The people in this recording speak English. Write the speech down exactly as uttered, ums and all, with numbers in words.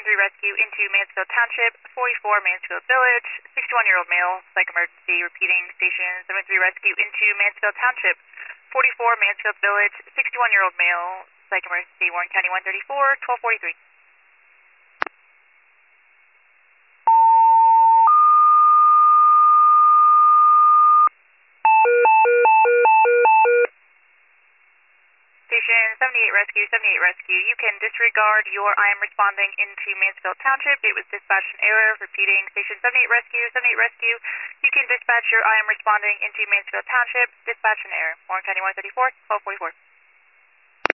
seven three Rescue into Mansfield Township, forty-four Mansfield Village, sixty-one-year-old male, psych emergency, repeating station seven three Rescue into Mansfield Township, forty-four Mansfield Village, sixty-one-year-old male, psych emergency, Warren County one thirty-four, twelve forty-three. Station seventy-eight Rescue, seventy-eight Rescue, you can disregard your I am responding into Mansfield Township. It was dispatch an error. Repeating, Station seventy-eight Rescue, seventy-eight Rescue, you can dispatch your I am responding into Mansfield Township. Dispatch an error. Warren County one thirty-four, twelve forty-four.